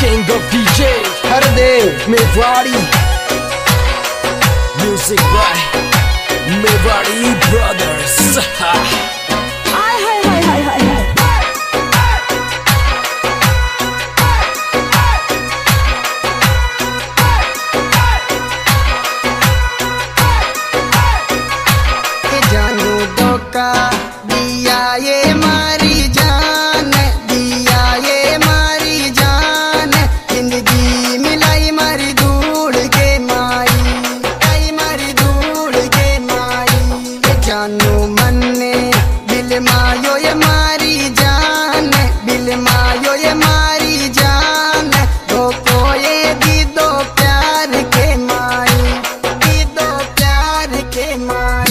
king of DJs, Hardev Mewari. Music by Mewari Brothers. Hi, hi, hi, hi, hi, hi. जानू धोखा दिया ये मारी जान, दिया ये मारी जान, जिंदगी मिलाई मारी धूल के माई, आई मारी धूल के माई। ये जानू मन ने दिल मायो ये मारी जान, दिल मायो ये मारी जान, धोखो ये दी दो प्यार के माई, दी दो प्यार के माई।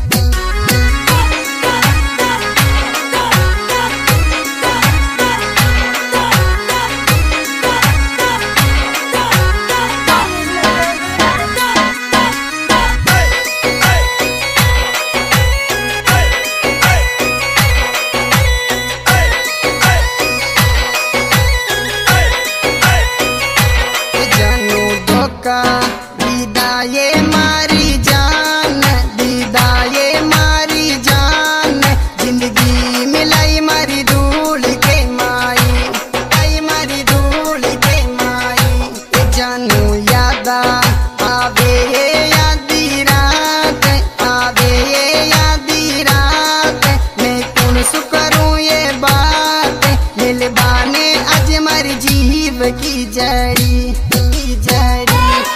जानू धोखा दीदा ये मारी जान, दीदा ये मारी जान, जिंदगी मिलाई मारी धूल के माई, आई मारी धूल के माई। ये जानू यादा आवे ये यादी रात, आवे ये यादी रात, मैं कौन सु करूं ये बात, मिलबाने आज मारी जीव की जड़ी, की जड़ी।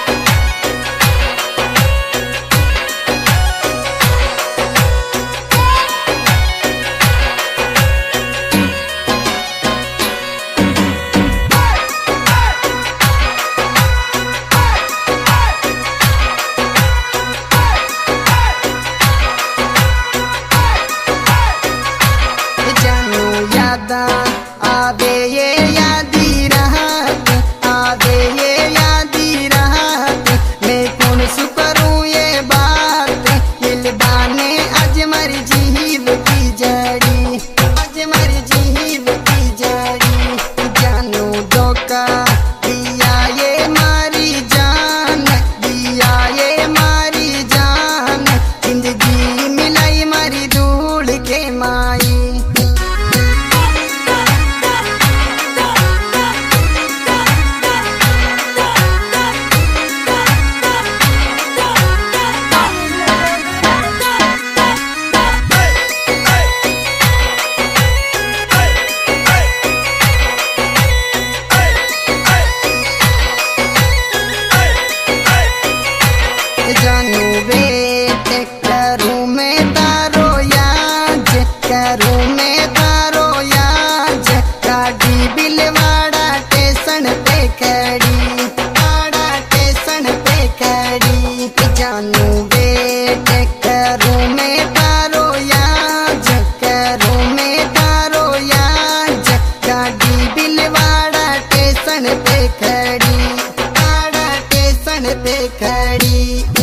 जानू यादा आवे ये यादी रात, आवे ये यादी रात, मैं कौन सु करूं ये बात, मिलबाने आज मरी जीव की जड़ी, आज मरी जीव की जड़ी। जानू धोखा दिया ये मारी जान, दिया ये मारी जान, जिंदगी मिलाई मारी धूल के माई। जानू वेट करूं मैं तारो याज, करूं मैं तारो याज, गाड़ी बिलवाड़ा स्टेशन पे खड़ी, वाड़ा स्टेशन पे खड़ी। जानू वेट करूं मैं तारो याज, करूं मैं तारो याज, गाड़ी बिलवाड़ा स्टेशन पे खड़ी, वाड़ा स्टेशन पे खड़ी।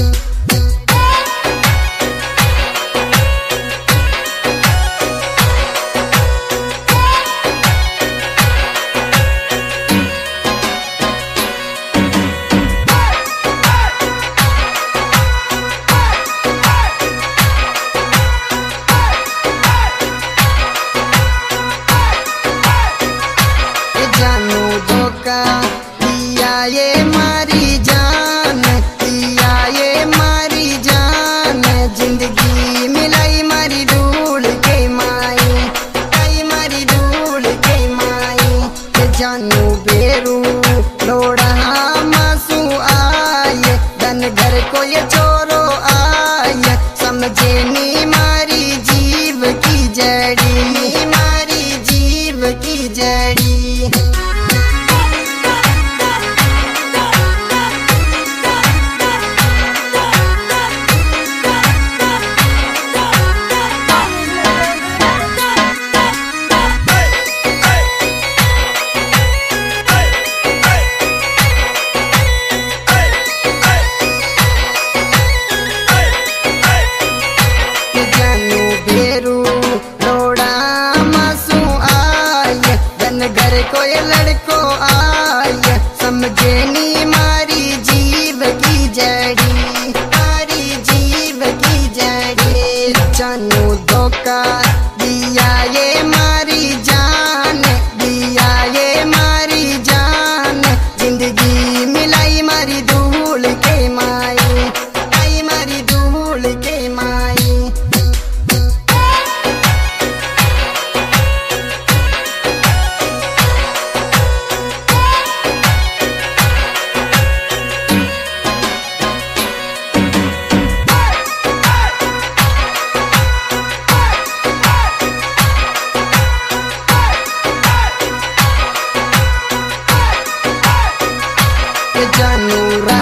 जानू धोखा दिया ये मारी जान, दिया ये मारी जान, जिंदगी मिलाई मारी धूल के माई, आई मारी धूल के माई। जानू बेरू लोड़ा मासू आए, धन घर को ये चोरो आए, समझे नी मारी जीव की जड़ी, नी मारी जीव की जड़ी।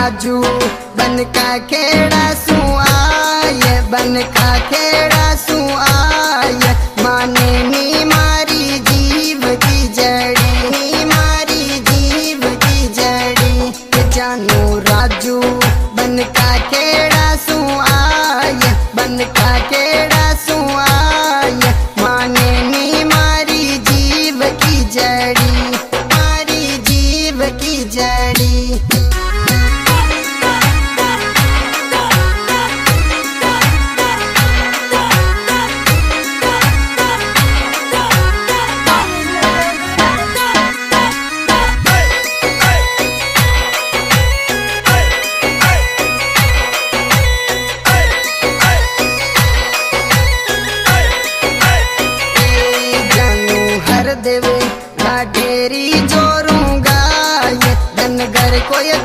राजू बन का खेड़ा सुआय बन का खेड़ा सुआय माने नी मारी जीव की जड़ी नी मारी जीव की जड़ी जानू राजू बन का खेड़ा सुआय बन का खेड़ा सुआय माने नी मारी जीव की जड़ी मारी जीव की जड़ी देवे लाडेरी जोरूंगा ये धनगर को ये